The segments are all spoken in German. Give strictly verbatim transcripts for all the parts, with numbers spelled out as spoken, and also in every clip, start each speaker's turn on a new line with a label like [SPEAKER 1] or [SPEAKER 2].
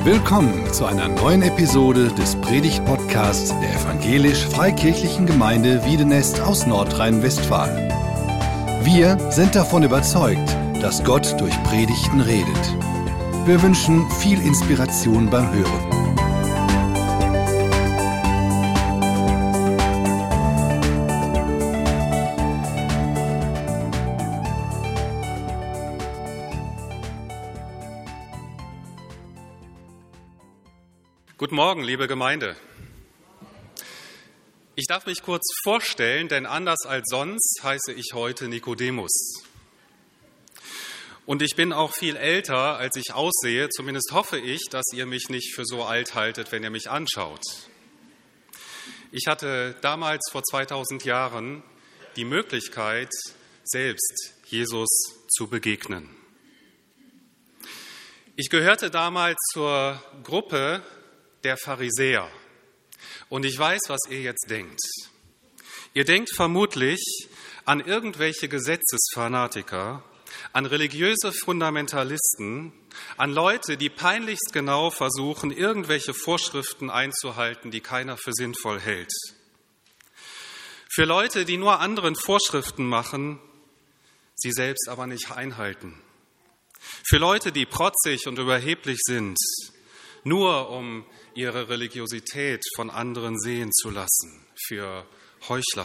[SPEAKER 1] Willkommen zu einer neuen Episode des Predigt-Podcasts der Evangelisch-Freikirchlichen Gemeinde Wiedenest aus Nordrhein-Westfalen. Wir sind davon überzeugt, dass Gott durch Predigten redet. Wir wünschen viel Inspiration beim Hören.
[SPEAKER 2] Guten Morgen, liebe Gemeinde. Ich darf mich kurz vorstellen, denn anders als sonst heiße ich heute Nikodemus. Und ich bin auch viel älter, als ich aussehe. Zumindest hoffe ich, dass ihr mich nicht für so alt haltet, wenn ihr mich anschaut. Ich hatte damals vor zweitausend Jahren die Möglichkeit, selbst Jesus zu begegnen. Ich gehörte damals zur Gruppe der Pharisäer. Und ich weiß, was ihr jetzt denkt. Ihr denkt vermutlich an irgendwelche Gesetzesfanatiker, an religiöse Fundamentalisten, an Leute, die peinlichst genau versuchen, irgendwelche Vorschriften einzuhalten, die keiner für sinnvoll hält. Für Leute, die nur anderen Vorschriften machen, sie selbst aber nicht einhalten. Für Leute, die protzig und überheblich sind, nur um ihre Religiosität von anderen sehen zu lassen, für Heuchler.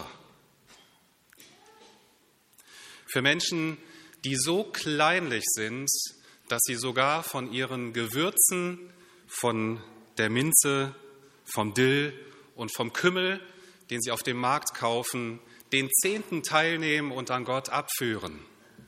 [SPEAKER 2] Für Menschen, die so kleinlich sind, dass sie sogar von ihren Gewürzen, von der Minze, vom Dill und vom Kümmel, den sie auf dem Markt kaufen, den Zehnten teilnehmen und an Gott abführen.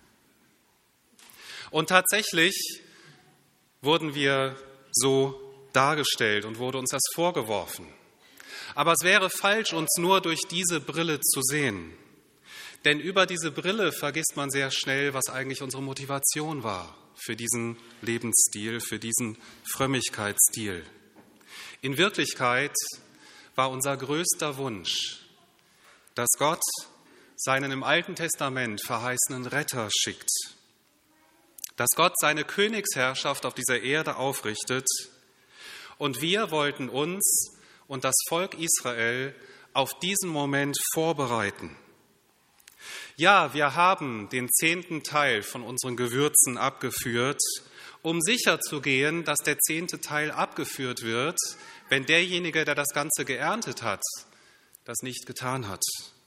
[SPEAKER 2] Und tatsächlich wurden wir so dargestellt und wurde uns das vorgeworfen. Aber es wäre falsch, uns nur durch diese Brille zu sehen. Denn über diese Brille vergisst man sehr schnell, was eigentlich unsere Motivation war für diesen Lebensstil, für diesen Frömmigkeitsstil. In Wirklichkeit war unser größter Wunsch, dass Gott seinen im Alten Testament verheißenen Retter schickt, dass Gott seine Königsherrschaft auf dieser Erde aufrichtet. Und wir wollten uns und das Volk Israel auf diesen Moment vorbereiten. Ja, wir haben den zehnten Teil von unseren Gewürzen abgeführt, um sicherzugehen, dass der zehnte Teil abgeführt wird, wenn derjenige, der das Ganze geerntet hat, das nicht getan hat.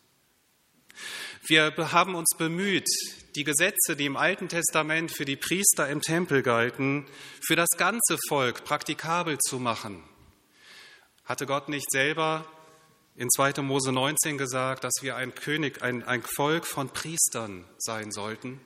[SPEAKER 2] Wir haben uns bemüht, die Gesetze, die im Alten Testament für die Priester im Tempel galten, für das ganze Volk praktikabel zu machen. Hatte Gott nicht selber in zweiter Mose neunzehn gesagt, dass wir ein König, ein, ein Volk von Priestern sein sollten?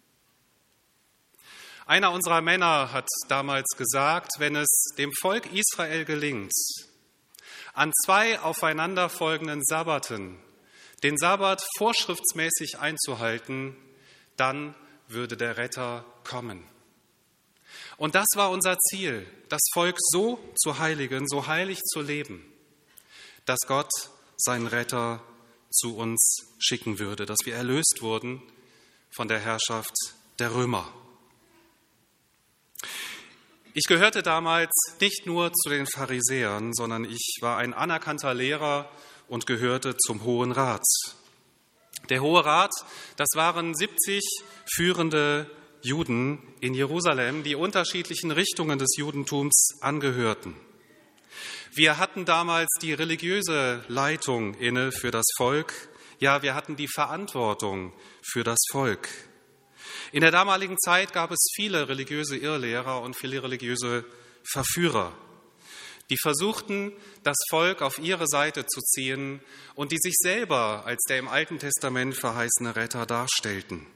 [SPEAKER 2] Einer unserer Männer hat damals gesagt, wenn es dem Volk Israel gelingt, an zwei aufeinanderfolgenden Sabbaten den Sabbat vorschriftsmäßig einzuhalten, dann würde der Retter kommen. Und das war unser Ziel, das Volk so zu heiligen, so heilig zu leben, dass Gott seinen Retter zu uns schicken würde, dass wir erlöst wurden von der Herrschaft der Römer. Ich gehörte damals nicht nur zu den Pharisäern, sondern ich war ein anerkannter Lehrer und gehörte zum Hohen Rat. Der Hohe Rat, das waren siebzig führende Juden in Jerusalem, die unterschiedlichen Richtungen des Judentums angehörten. Wir hatten damals die religiöse Leitung inne für das Volk. Ja, wir hatten die Verantwortung für das Volk. In der damaligen Zeit gab es viele religiöse Irrlehrer und viele religiöse Verführer, die versuchten, das Volk auf ihre Seite zu ziehen und die sich selber als der im Alten Testament verheißene Retter darstellten.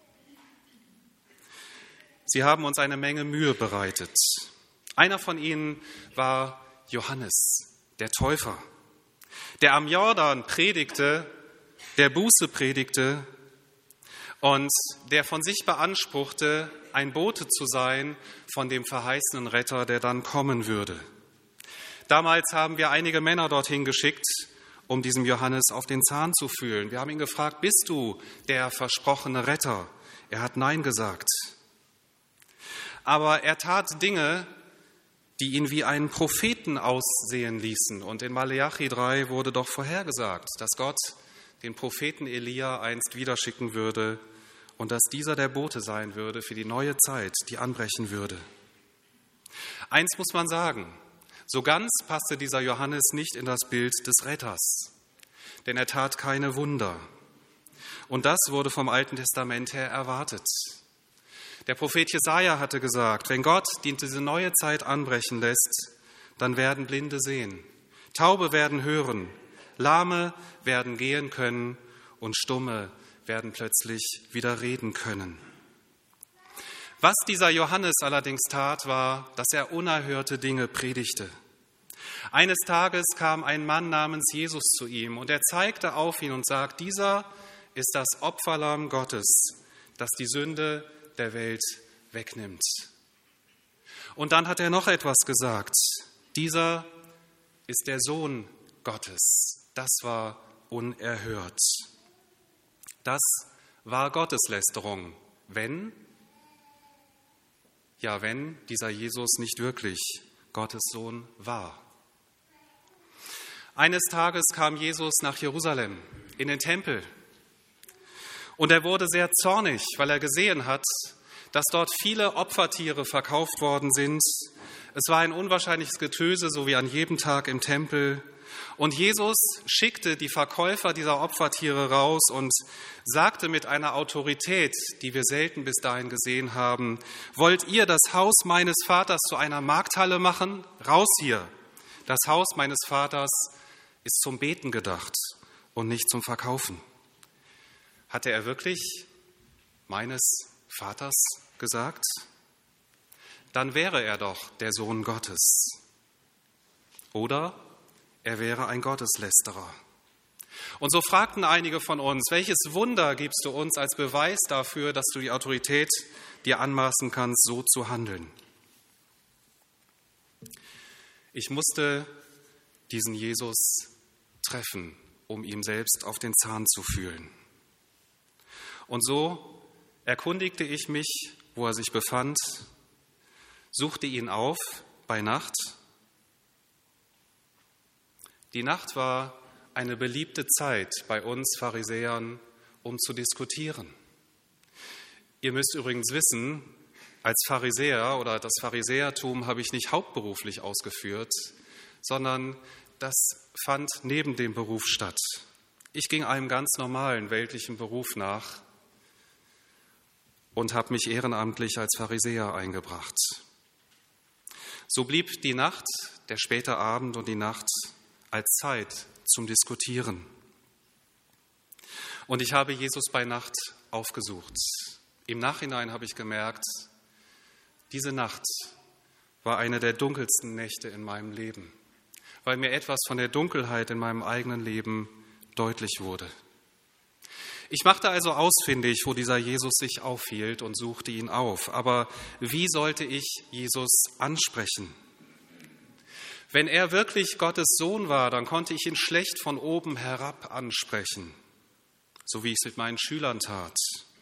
[SPEAKER 2] Sie haben uns eine Menge Mühe bereitet. Einer von ihnen war Johannes, der Täufer, der am Jordan predigte, der Buße predigte und der von sich beanspruchte, ein Bote zu sein von dem verheißenen Retter, der dann kommen würde. Damals haben wir einige Männer dorthin geschickt, um diesem Johannes auf den Zahn zu fühlen. Wir haben ihn gefragt, bist du der versprochene Retter? Er hat Nein gesagt. Aber er tat Dinge, die ihn wie einen Propheten aussehen ließen. Und in Maleachi drei wurde doch vorhergesagt, dass Gott den Propheten Elia einst wieder schicken würde und dass dieser der Bote sein würde für die neue Zeit, die anbrechen würde. Eins muss man sagen, so ganz passte dieser Johannes nicht in das Bild des Retters, denn er tat keine Wunder. Und das wurde vom Alten Testament her erwartet. Der Prophet Jesaja hatte gesagt, wenn Gott diese neue Zeit anbrechen lässt, dann werden Blinde sehen, Taube werden hören, Lahme werden gehen können und Stumme werden plötzlich wieder reden können. Was dieser Johannes allerdings tat, war, dass er unerhörte Dinge predigte. Eines Tages kam ein Mann namens Jesus zu ihm und er zeigte auf ihn und sagte, dieser ist das Opferlamm Gottes, das die Sünde der Welt wegnimmt. Und dann hat er noch etwas gesagt. Dieser ist der Sohn Gottes. Das war unerhört. Das war Gotteslästerung, wenn, ja, wenn dieser Jesus nicht wirklich Gottes Sohn war. Eines Tages kam Jesus nach Jerusalem in den Tempel. Und er wurde sehr zornig, weil er gesehen hat, dass dort viele Opfertiere verkauft worden sind. Es war ein unwahrscheinliches Getöse, so wie an jedem Tag im Tempel. Und Jesus schickte die Verkäufer dieser Opfertiere raus und sagte mit einer Autorität, die wir selten bis dahin gesehen haben, wollt ihr das Haus meines Vaters zu einer Markthalle machen? Raus hier! Das Haus meines Vaters ist zum Beten gedacht und nicht zum Verkaufen. Hatte er wirklich meines Vaters gesagt? Dann wäre er doch der Sohn Gottes. Oder er wäre ein Gotteslästerer. Und so fragten einige von uns, welches Wunder gibst du uns als Beweis dafür, dass du die Autorität dir anmaßen kannst, so zu handeln? Ich musste diesen Jesus treffen, um ihm selbst auf den Zahn zu fühlen. Und so erkundigte ich mich, wo er sich befand, suchte ihn auf bei Nacht. Die Nacht war eine beliebte Zeit bei uns Pharisäern, um zu diskutieren. Ihr müsst übrigens wissen, als Pharisäer oder das Pharisäertum habe ich nicht hauptberuflich ausgeführt, sondern das fand neben dem Beruf statt. Ich ging einem ganz normalen weltlichen Beruf nach und habe mich ehrenamtlich als Pharisäer eingebracht. So blieb die Nacht, der späte Abend und die Nacht als Zeit zum Diskutieren. Und ich habe Jesus bei Nacht aufgesucht. Im Nachhinein habe ich gemerkt, diese Nacht war eine der dunkelsten Nächte in meinem Leben, weil mir etwas von der Dunkelheit in meinem eigenen Leben deutlich wurde. Ich machte also ausfindig, wo dieser Jesus sich aufhielt und suchte ihn auf. Aber wie sollte ich Jesus ansprechen? Wenn er wirklich Gottes Sohn war, dann konnte ich ihn schlecht von oben herab ansprechen, so wie ich es mit meinen Schülern tat.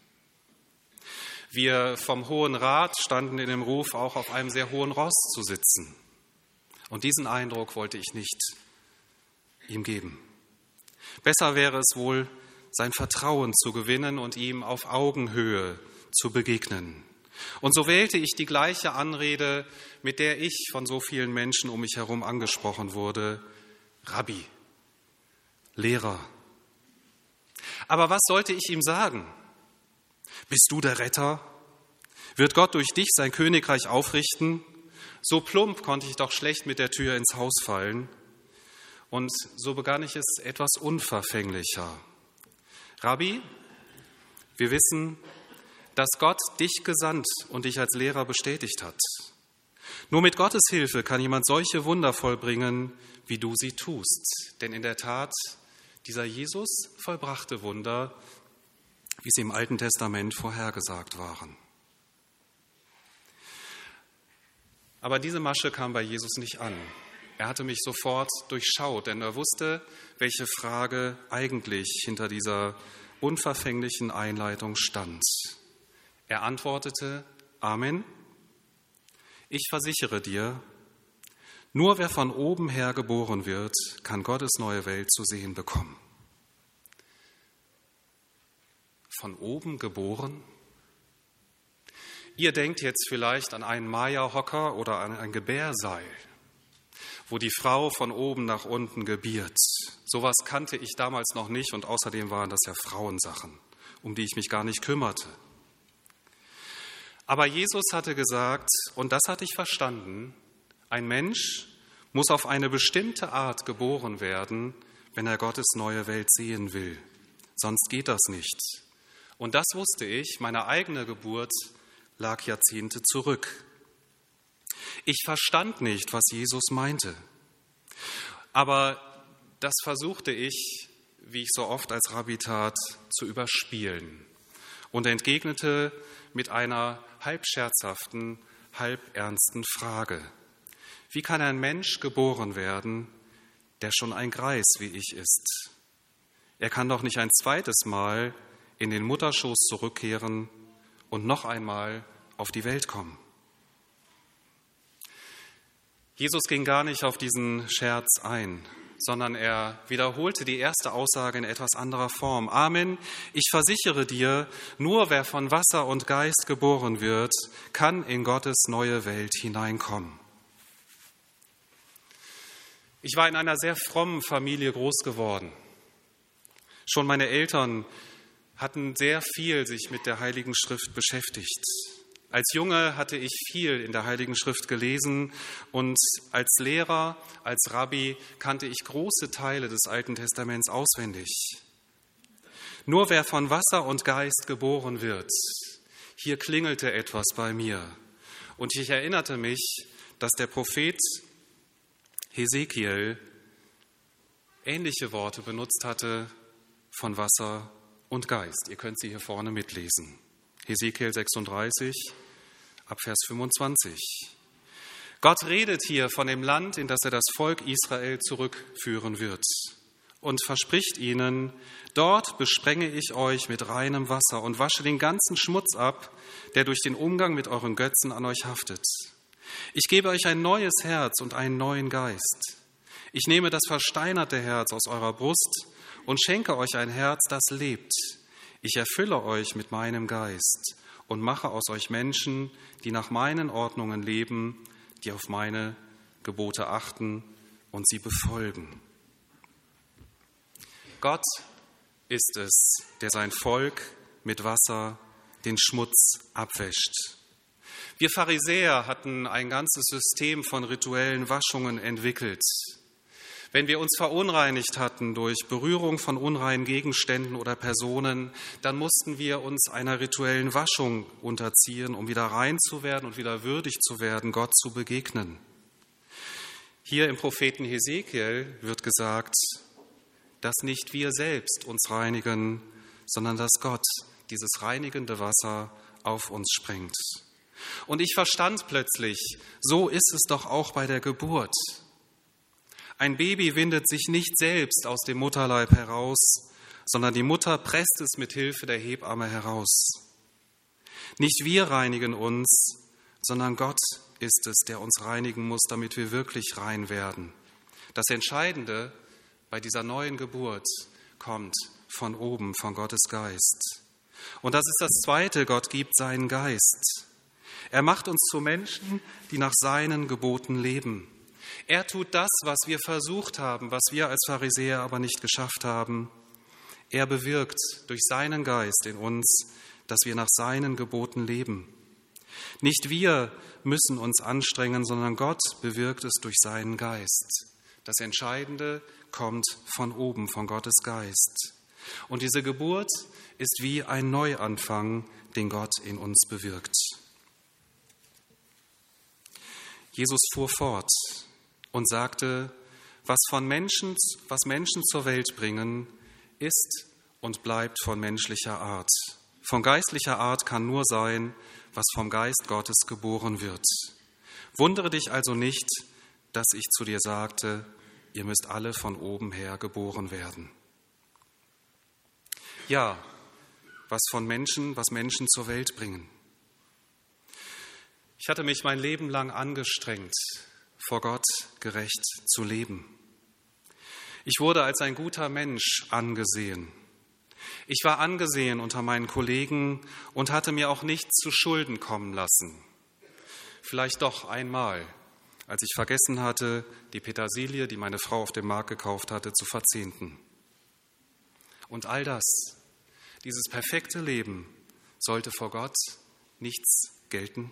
[SPEAKER 2] Wir vom Hohen Rat standen in dem Ruf, auch auf einem sehr hohen Ross zu sitzen. Und diesen Eindruck wollte ich nicht ihm geben. Besser wäre es wohl, sein Vertrauen zu gewinnen und ihm auf Augenhöhe zu begegnen. Und so wählte ich die gleiche Anrede, mit der ich von so vielen Menschen um mich herum angesprochen wurde: Rabbi, Lehrer. Aber was sollte ich ihm sagen? Bist du der Retter? Wird Gott durch dich sein Königreich aufrichten? So plump konnte ich doch schlecht mit der Tür ins Haus fallen. Und so begann ich es etwas unverfänglicher. Rabbi, wir wissen, dass Gott dich gesandt und dich als Lehrer bestätigt hat. Nur mit Gottes Hilfe kann jemand solche Wunder vollbringen, wie du sie tust. Denn in der Tat, dieser Jesus vollbrachte Wunder, wie sie im Alten Testament vorhergesagt waren. Aber diese Masche kam bei Jesus nicht an. Er hatte mich sofort durchschaut, denn er wusste, welche Frage eigentlich hinter dieser unverfänglichen Einleitung stand. Er antwortete: Amen. Ich versichere dir, Nur wer von oben her geboren wird, kann Gottes neue Welt zu sehen bekommen. Von oben geboren? Ihr denkt jetzt vielleicht an einen Maya-Hocker oder an ein Gebärseil, wo die Frau von oben nach unten gebiert. Sowas kannte ich damals noch nicht und außerdem waren das ja Frauensachen, um die ich mich gar nicht kümmerte. Aber Jesus hatte gesagt, und das hatte ich verstanden, ein Mensch muss auf eine bestimmte Art geboren werden, wenn er Gottes neue Welt sehen will. Sonst geht das nicht. Und das wusste ich, meine eigene Geburt lag Jahrzehnte zurück. Ich verstand nicht, was Jesus meinte. Aber das versuchte ich, wie ich so oft als Rabbi tat, zu überspielen und entgegnete mit einer halb scherzhaften, halb ernsten Frage. Wie kann ein Mensch geboren werden, der schon ein Greis wie ich ist? Er kann doch nicht ein zweites Mal in den Mutterschoß zurückkehren und noch einmal auf die Welt kommen. Jesus ging gar nicht auf diesen Scherz ein, sondern er wiederholte die erste Aussage in etwas anderer Form. Amen, ich versichere dir, nur wer von Wasser und Geist geboren wird, kann in Gottes neue Welt hineinkommen. Ich war in einer sehr frommen Familie groß geworden. Schon meine Eltern hatten sehr viel sich mit der Heiligen Schrift beschäftigt. Als Junge hatte ich viel in der Heiligen Schrift gelesen und als Lehrer, als Rabbi kannte ich große Teile des Alten Testaments auswendig. Nur wer von Wasser und Geist geboren wird, hier klingelte etwas bei mir. Und ich erinnerte mich, dass der Prophet Hesekiel ähnliche Worte benutzt hatte von Wasser und Geist. Ihr könnt sie hier vorne mitlesen. Hesekiel sechsunddreißig, ab Vers fünfundzwanzig. Gott redet hier von dem Land, in das er das Volk Israel zurückführen wird und verspricht ihnen, dort besprenge ich euch mit reinem Wasser und wasche den ganzen Schmutz ab, der durch den Umgang mit euren Götzen an euch haftet. Ich gebe euch ein neues Herz und einen neuen Geist. Ich nehme das versteinerte Herz aus eurer Brust und schenke euch ein Herz, das lebt. Ich erfülle euch mit meinem Geist und mache aus euch Menschen, die nach meinen Ordnungen leben, die auf meine Gebote achten und sie befolgen. Gott ist es, der sein Volk mit Wasser den Schmutz abwäscht. Wir Pharisäer hatten ein ganzes System von rituellen Waschungen entwickelt. Wenn wir uns verunreinigt hatten durch Berührung von unreinen Gegenständen oder Personen, dann mussten wir uns einer rituellen Waschung unterziehen, um wieder rein zu werden und wieder würdig zu werden, Gott zu begegnen. Hier im Propheten Hesekiel wird gesagt, dass nicht wir selbst uns reinigen, sondern dass Gott dieses reinigende Wasser auf uns sprengt. Und ich verstand plötzlich, so ist es doch auch bei der Geburt. Ein Baby windet sich nicht selbst aus dem Mutterleib heraus, sondern die Mutter presst es mit Hilfe der Hebamme heraus. Nicht wir reinigen uns, sondern Gott ist es, der uns reinigen muss, damit wir wirklich rein werden. Das Entscheidende bei dieser neuen Geburt kommt von oben, von Gottes Geist. Und das ist das Zweite, Gott gibt seinen Geist. Er macht uns zu Menschen, die nach seinen Geboten leben. Er tut das, was wir versucht haben, was wir als Pharisäer aber nicht geschafft haben. Er bewirkt durch seinen Geist in uns, dass wir nach seinen Geboten leben. Nicht wir müssen uns anstrengen, sondern Gott bewirkt es durch seinen Geist. Das Entscheidende kommt von oben, von Gottes Geist. Und diese Geburt ist wie ein Neuanfang, den Gott in uns bewirkt. Jesus fuhr fort und sagte, was von Menschen, was Menschen zur Welt bringen, ist und bleibt von menschlicher Art. Von geistlicher Art kann nur sein, was vom Geist Gottes geboren wird. Wundere dich also nicht, dass ich zu dir sagte, ihr müsst alle von oben her geboren werden. Ja, was von Menschen, was Menschen zur Welt bringen. Ich hatte mich mein Leben lang angestrengt, vor Gott gerecht zu leben. Ich wurde als ein guter Mensch angesehen. Ich war angesehen unter meinen Kollegen und hatte mir auch nichts zu Schulden kommen lassen. Vielleicht doch einmal, als ich vergessen hatte, die Petersilie, die meine Frau auf dem Markt gekauft hatte, zu verzehnten. Und all das, dieses perfekte Leben, sollte vor Gott nichts gelten,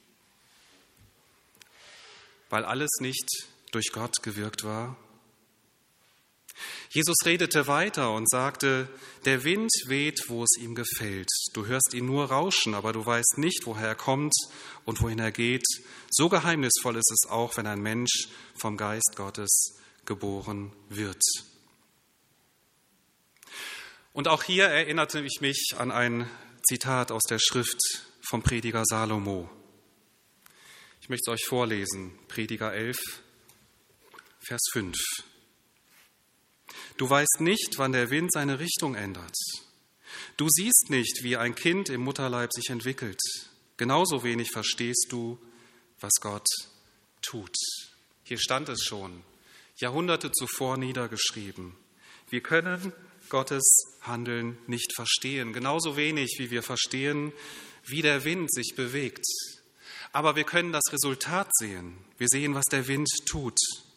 [SPEAKER 2] weil alles nicht durch Gott gewirkt war. Jesus redete weiter und sagte, der Wind weht, wo es ihm gefällt. Du hörst ihn nur rauschen, aber du weißt nicht, woher er kommt und wohin er geht. So geheimnisvoll ist es auch, wenn ein Mensch vom Geist Gottes geboren wird. Und auch hier erinnerte ich mich an ein Zitat aus der Schrift vom Prediger Salomo. Ich möchte es euch vorlesen, Prediger elf, Vers fünf. Du weißt nicht, wann der Wind seine Richtung ändert. Du siehst nicht, wie ein Kind im Mutterleib sich entwickelt. Genauso wenig verstehst du, was Gott tut. Hier stand es schon, Jahrhunderte zuvor niedergeschrieben. Wir können Gottes Handeln nicht verstehen, genauso wenig wie wir verstehen, wie der Wind sich bewegt. Aber wir können das Resultat sehen. Wir sehen, was der Wind tut.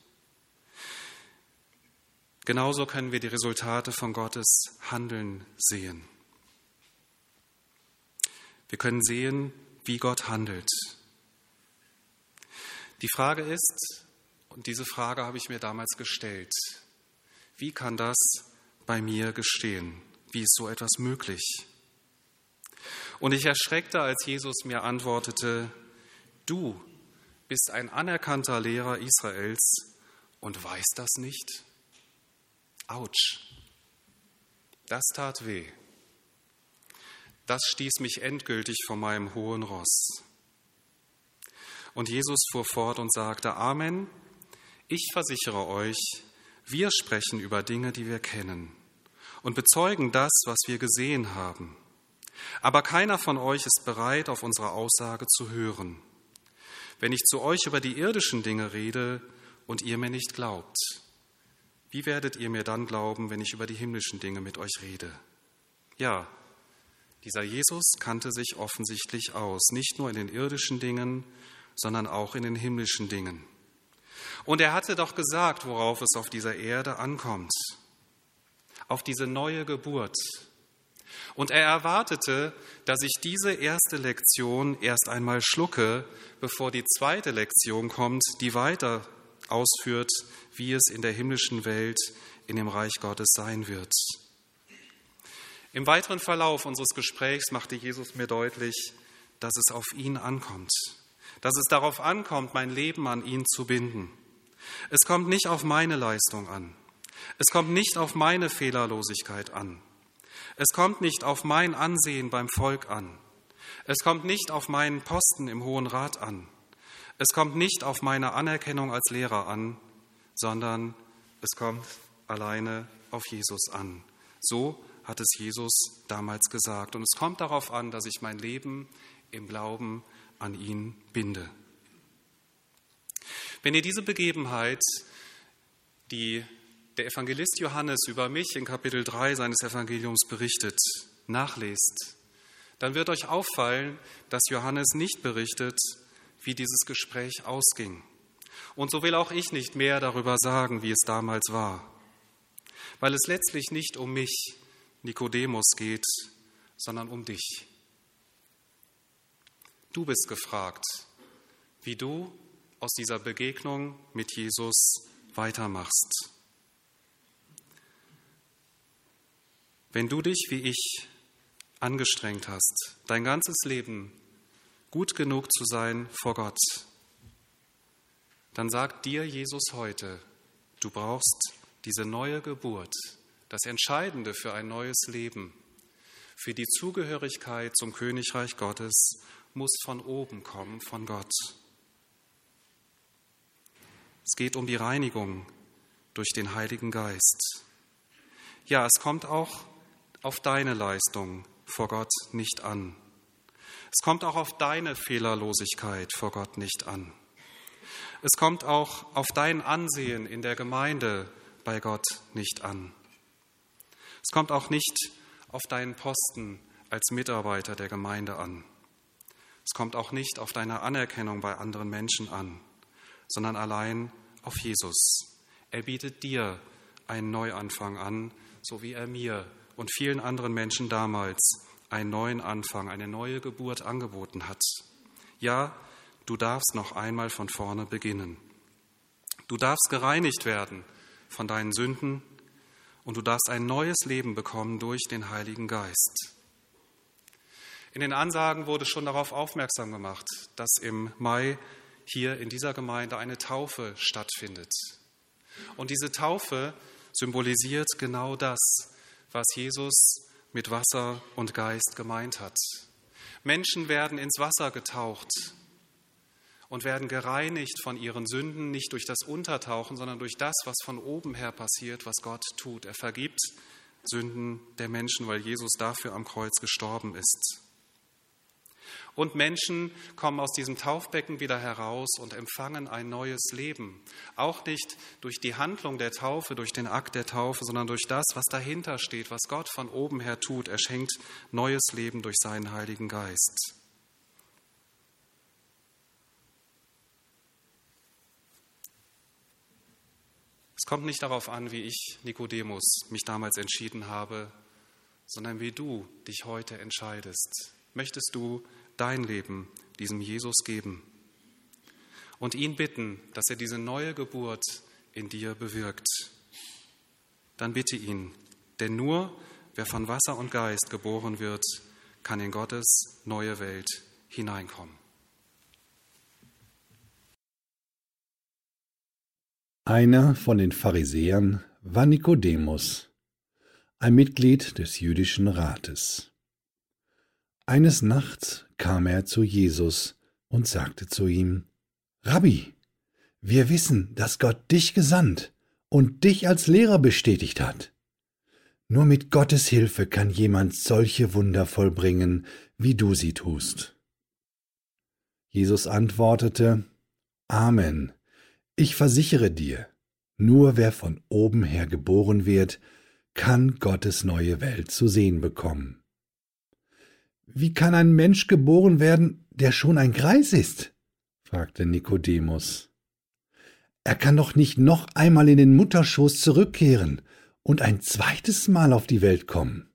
[SPEAKER 2] Genauso können wir die Resultate von Gottes Handeln sehen. Wir können sehen, wie Gott handelt. Die Frage ist, und diese Frage habe ich mir damals gestellt, wie kann das bei mir geschehen? Wie ist so etwas möglich? Und ich erschreckte, als Jesus mir antwortete, du bist ein anerkannter Lehrer Israels und weißt das nicht? Autsch, das tat weh. Das stieß mich endgültig von meinem hohen Ross. Und Jesus fuhr fort und sagte, Amen, ich versichere euch, wir sprechen über Dinge, die wir kennen und bezeugen das, was wir gesehen haben. Aber keiner von euch ist bereit, auf unsere Aussage zu hören. Wenn ich zu euch über die irdischen Dinge rede und ihr mir nicht glaubt, wie werdet ihr mir dann glauben, wenn ich über die himmlischen Dinge mit euch rede? Ja, dieser Jesus kannte sich offensichtlich aus, nicht nur in den irdischen Dingen, sondern auch in den himmlischen Dingen. Und er hatte doch gesagt, worauf es auf dieser Erde ankommt, auf diese neue Geburt. Und er erwartete, dass ich diese erste Lektion erst einmal schlucke, bevor die zweite Lektion kommt, die weiter ausführt, wie es in der himmlischen Welt, in dem Reich Gottes sein wird. Im weiteren Verlauf unseres Gesprächs machte Jesus mir deutlich, dass es auf ihn ankommt, dass es darauf ankommt, mein Leben an ihn zu binden. Es kommt nicht auf meine Leistung an. Es kommt nicht auf meine Fehlerlosigkeit an. Es kommt nicht auf mein Ansehen beim Volk an. Es kommt nicht auf meinen Posten im Hohen Rat an. Es kommt nicht auf meine Anerkennung als Lehrer an, sondern es kommt alleine auf Jesus an. So hat es Jesus damals gesagt. Und es kommt darauf an, dass ich mein Leben im Glauben an ihn binde. Wenn ihr diese Begebenheit, die der Evangelist Johannes über mich in Kapitel drei seines Evangeliums berichtet, nachlest, dann wird euch auffallen, dass Johannes nicht berichtet, wie dieses Gespräch ausging. Und so will auch ich nicht mehr darüber sagen, wie es damals war, weil es letztlich nicht um mich, Nikodemus, geht, sondern um dich. Du bist gefragt, wie du aus dieser Begegnung mit Jesus weitermachst. Wenn du dich wie ich angestrengt hast, dein ganzes Leben gut genug zu sein vor Gott, dann sagt dir Jesus heute, du brauchst diese neue Geburt, das Entscheidende für ein neues Leben, für die Zugehörigkeit zum Königreich Gottes, muss von oben kommen, von Gott. Es geht um die Reinigung durch den Heiligen Geist. Ja, es kommt auch auf deine Leistung vor Gott nicht an. Es kommt auch auf deine Fehlerlosigkeit vor Gott nicht an. Es kommt auch auf dein Ansehen in der Gemeinde bei Gott nicht an. Es kommt auch nicht auf deinen Posten als Mitarbeiter der Gemeinde an. Es kommt auch nicht auf deine Anerkennung bei anderen Menschen an, sondern allein auf Jesus. Er bietet dir einen Neuanfang an, so wie er mir und vielen anderen Menschen damals einen neuen Anfang, eine neue Geburt angeboten hat. Ja, du darfst noch einmal von vorne beginnen. Du darfst gereinigt werden von deinen Sünden und du darfst ein neues Leben bekommen durch den Heiligen Geist. In den Ansagen wurde schon darauf aufmerksam gemacht, dass im Mai hier in dieser Gemeinde eine Taufe stattfindet. Und diese Taufe symbolisiert genau das, was Jesus mit Wasser und Geist gemeint hat. Menschen werden ins Wasser getaucht und werden gereinigt von ihren Sünden, nicht durch das Untertauchen, sondern durch das, was von oben her passiert, was Gott tut. Er vergibt Sünden der Menschen, weil Jesus dafür am Kreuz gestorben ist. Und Menschen kommen aus diesem Taufbecken wieder heraus und empfangen ein neues Leben. Auch nicht durch die Handlung der Taufe, durch den Akt der Taufe, sondern durch das, was dahinter steht, was Gott von oben her tut. Er schenkt neues Leben durch seinen Heiligen Geist. Es kommt nicht darauf an, wie ich, Nikodemus, mich damals entschieden habe, sondern wie du dich heute entscheidest. Möchtest du dein Leben diesem Jesus geben und ihn bitten, dass er diese neue Geburt in dir bewirkt? Dann bitte ihn, denn nur wer von Wasser und Geist geboren wird, kann in Gottes neue Welt hineinkommen.
[SPEAKER 1] Einer von den Pharisäern war Nikodemus, ein Mitglied des jüdischen Rates. Eines Nachts kam er zu Jesus und sagte zu ihm: Rabbi, wir wissen, dass Gott dich gesandt und dich als Lehrer bestätigt hat. Nur mit Gottes Hilfe kann jemand solche Wunder vollbringen, wie du sie tust. Jesus antwortete: Amen. Ich versichere dir, nur wer von oben her geboren wird, kann Gottes neue Welt zu sehen bekommen. Wie kann ein Mensch geboren werden, der schon ein Greis ist? Fragte Nikodemus. Er kann doch nicht noch einmal in den Mutterschoß zurückkehren und ein zweites Mal auf die Welt kommen.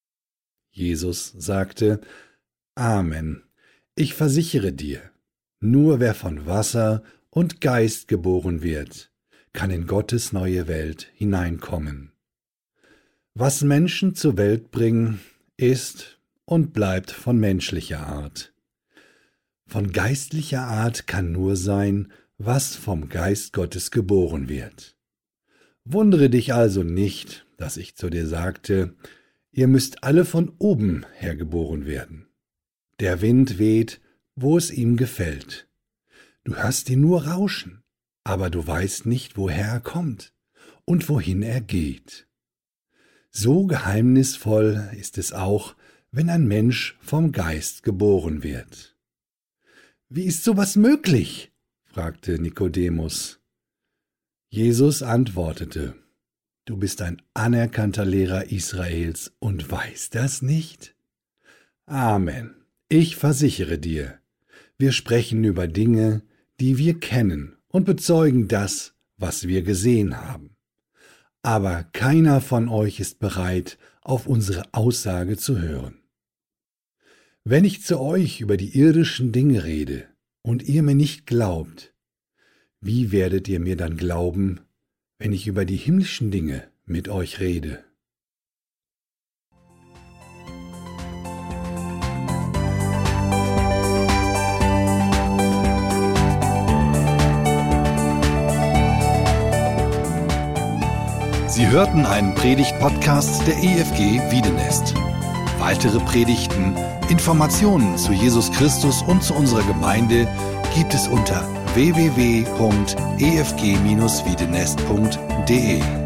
[SPEAKER 1] Jesus sagte: Amen. Ich versichere dir, nur wer von Wasser und Geist geboren wird, kann in Gottes neue Welt hineinkommen. Was Menschen zur Welt bringen, ist und bleibt von menschlicher Art. Von geistlicher Art kann nur sein, was vom Geist Gottes geboren wird. Wundere dich also nicht, dass ich zu dir sagte, ihr müsst alle von oben her geboren werden. Der Wind weht, wo es ihm gefällt. Du hörst ihn nur rauschen, aber du weißt nicht, woher er kommt und wohin er geht. So geheimnisvoll ist es auch, wenn ein Mensch vom Geist geboren wird. Wie ist sowas möglich? Fragte Nikodemus. Jesus antwortete: Du bist ein anerkannter Lehrer Israels und weißt das nicht? Amen. Ich versichere dir, wir sprechen über Dinge, die wir kennen und bezeugen das, was wir gesehen haben. Aber keiner von euch ist bereit, auf unsere Aussage zu hören. Wenn ich zu euch über die irdischen Dinge rede und ihr mir nicht glaubt, wie werdet ihr mir dann glauben, wenn ich über die himmlischen Dinge mit euch rede?
[SPEAKER 3] Sie hörten einen Predigt-Podcast der E F G Wiedenest. Weitere Predigten, Informationen zu Jesus Christus und zu unserer Gemeinde gibt es unter w w w punkt e f g bindestrich wiedenest punkt d e.